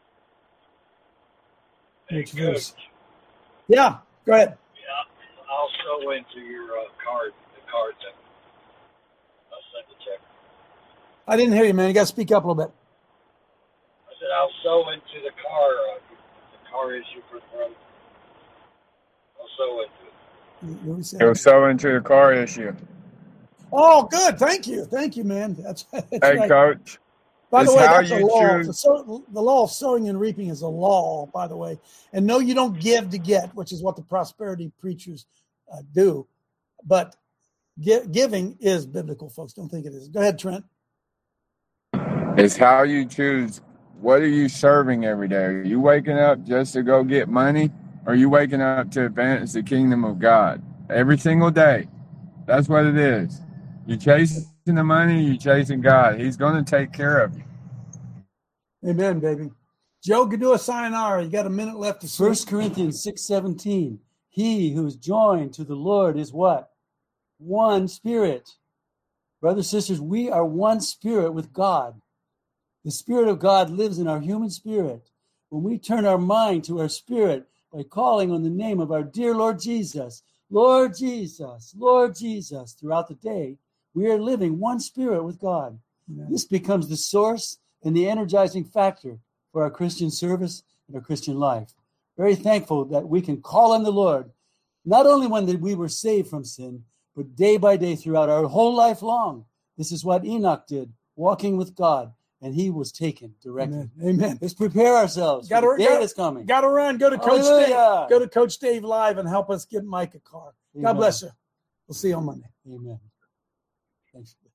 Which verse? Yeah, go ahead. Yeah, I'll sew into your card. The cards. I'll send the check. I didn't hear you, man. You got to speak up a little bit. I said I'll sew into the car issue for the brother. I'll sew into it. He'll sew into the car issue. Oh, good. Thank you, man. That's hey, right. Coach. By the way, that's a law. Choose... The law of sowing and reaping is a law, by the way. And no, you don't give to get, which is what the prosperity preachers do. But giving is biblical, folks. Don't think it is. Go ahead, Trent. It's how you choose. What are you serving every day? Are you waking up just to go get money? Or are you waking up to advance the kingdom of God? Every single day. That's what it is. You're chasing the money, you're chasing God. He's going to take care of you. Amen, baby. Joe, could do a sayonara. You got a minute left to speak. 1 Corinthians 6:17. He who is joined to the Lord is what? One spirit. Brothers and sisters, we are one spirit with God. The Spirit of God lives in our human spirit. When we turn our mind to our spirit by calling on the name of our dear Lord Jesus, Lord Jesus, Lord Jesus, throughout the day, we are living one spirit with God. Amen. This becomes the source and the energizing factor for our Christian service and our Christian life. Very thankful that we can call on the Lord, not only when we were saved from sin, but day by day throughout our whole life long. This is what Enoch did, walking with God, and he was taken directly. Amen. Let's prepare ourselves for the day that's coming. Got to run. Go to Coach Hallelujah. Dave. Go to Coach Dave Live and help us get Mike a car. Amen. God bless you. We'll see you on Monday. Amen. Thanks.